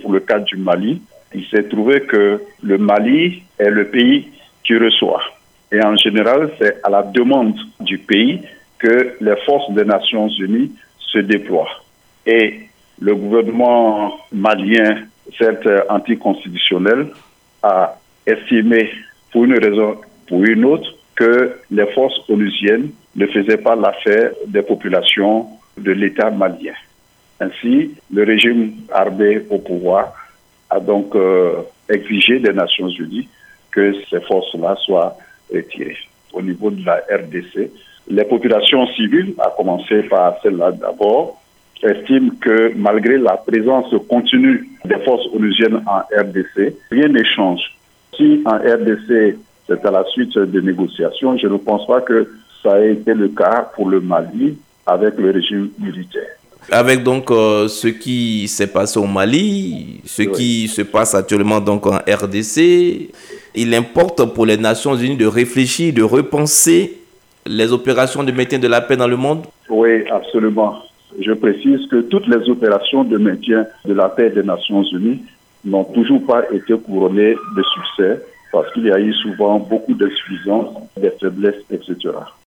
pour le cas du Mali, il s'est trouvé que le Mali est le pays qui reçoit. Et en général, c'est à la demande du pays que les forces des Nations Unies se déploient. Et le gouvernement malien, certes anticonstitutionnel, a estimé, pour une raison ou pour une autre, que les forces onusiennes ne faisaient pas l'affaire des populations de l'État malien. Ainsi, le régime armé au pouvoir a donc exigé des Nations Unies que ces forces-là soient retirées. Au niveau de la RDC, les populations civiles, à commencer par celles-là d'abord, estiment que malgré la présence continue des forces onusiennes en RDC, rien ne change. Si en RDC, c'est à la suite de négociations, je ne pense pas que ça ait été le cas pour le Mali avec le régime militaire. Avec donc ce qui s'est passé au Mali, ce qui se passe actuellement donc en RDC, il importe pour les Nations Unies de réfléchir, de repenser les opérations de maintien de la paix dans le monde. Oui, absolument. Je précise que toutes les opérations de maintien de la paix des Nations Unies n'ont toujours pas été couronnées de succès parce qu'il y a eu souvent beaucoup d'insuffisances, des faiblesses, etc.